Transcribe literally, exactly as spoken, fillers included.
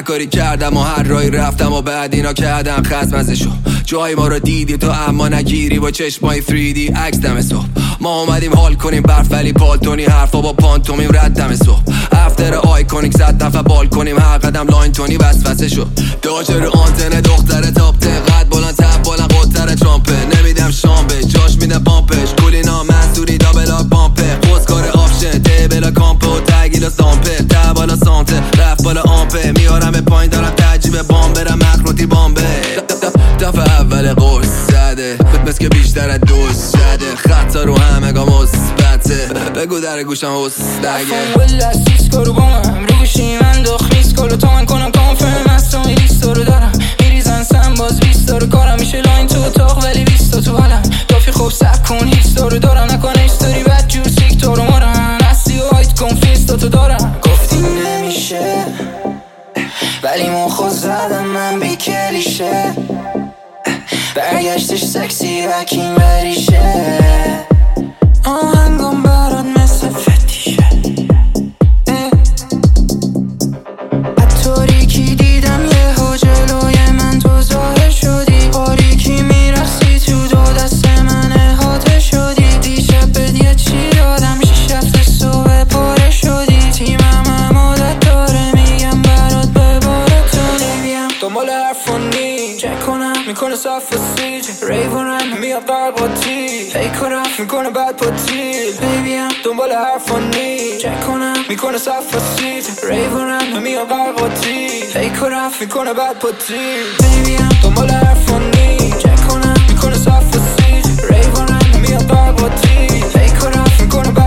هر کاری کردم و هر راهی رفتم و بعد اینا کردم خزمزه شو. جای ما رو دیدی تو اما نگیری با چشمای تری دی عکس دم صبح. ما اومدیم حال کنیم برف ولی پالتونی حرفا با پانتومیم رد دم صبح. افتر آیکونیک صد دفعه بال کنیم هر قدم لاین تونی وسوسه شو. داجر آنتن دختر تاپ قد بلند تب بلند قطر ترامپه. نمیدم شامبه جاش میده پامپش کولینا منصوری دابلا پامپه. خوزکار آپشن ته بلا کامپه و تگیلا سامپه ته بالا سانته رفت بالا آمپه. میارم به پایین دارم تجیب بام برم مخروطی بامبه. دفعه اول قرص زده بس که بیشتر از دوست شده. خطا رو همه گا مثبته بگو در گوشم هستگه ولا سیسکو رو با من رو گوشی من داخل میسکالو تا من کنم کانفرم هستم این لیستا رو دارم میریزن سم باز بیستا رو کارم میشه لاین تو اتاق ولی بیستا تو حالم دافی خوب سب کن هیستا رو دارم نکن ایستاری بد جور سیکتا رو مارم هستی و هایت کن فیستا تو دارم گفتی نمیشه ولی مخو زدم من بی کلیشه برگشتش سکسی و کین بریشه آهنگم برات مثل فتیشه حتی ریکی دیدم یه ها جلوی من تو ظاهر شدی باریکی میرخصی تو دو دست من احاطه شدی دیشب بدیه چی دادم شیش هفته صبح پاره شدی تیمم هم عادت داره میگم برات بباره تو نبیم دنبال حرفانی چک کنم میکنه صف و سیج ریورم میاد قرق با تیل فیک کنم میکنه بد با تیل بیبیم دنبال حرفانی چک کنم میکنه صف و سیج ریورم میاد قرق با تیل فیک کنم میکنه بد با تیل بیبیم دنبال حرفانی چک کنم میکنه صف و سیج ریورم میاد قرق با تیل فیک کنم میکنه